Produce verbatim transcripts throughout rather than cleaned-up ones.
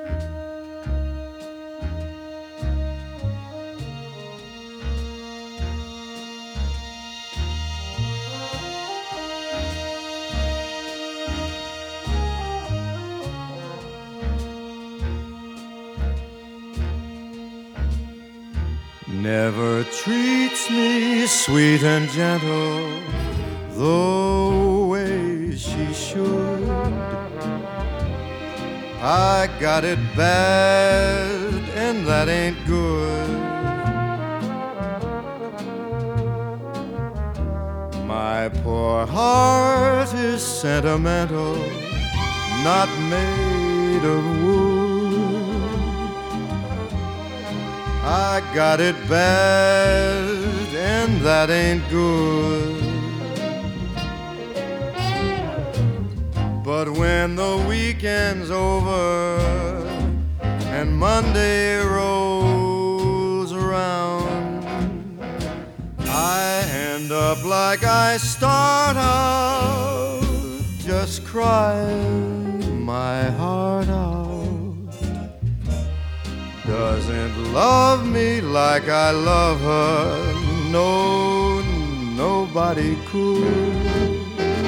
Never treats me sweet and gentle the way she should. I got it bad and that ain't good. My poor heart is sentimental, not made of wood. I got it bad and that ain't good. But when the weekend's over and Monday rolls around, I end up like I start out, just crying my heart out. Doesn't love me like I love her, no, nobody could.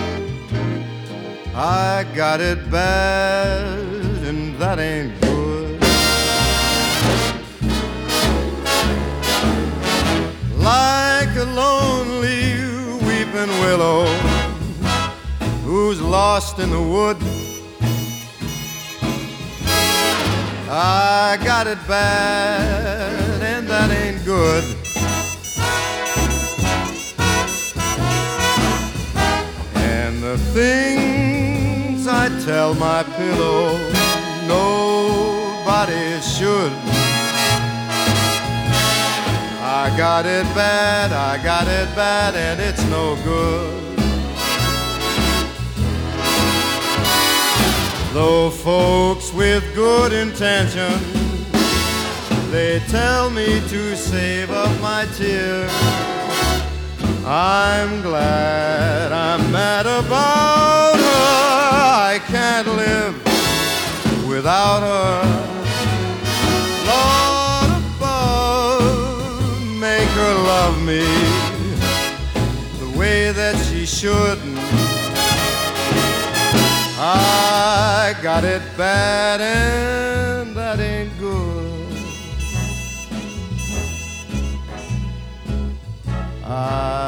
I got it bad and that ain't good. Like a lonely weeping willow who's lost in the wood, I got it bad and that ain't good. And the things I tell my pillow, nobody should. I got it bad, I got it bad, and it's no good. Though folks with good intentions, they tell me to save up my tears, I'm glad I'm mad about her. I can't live without her. Lord above, make her love me the way that she should. I got it bad and that ain't good. I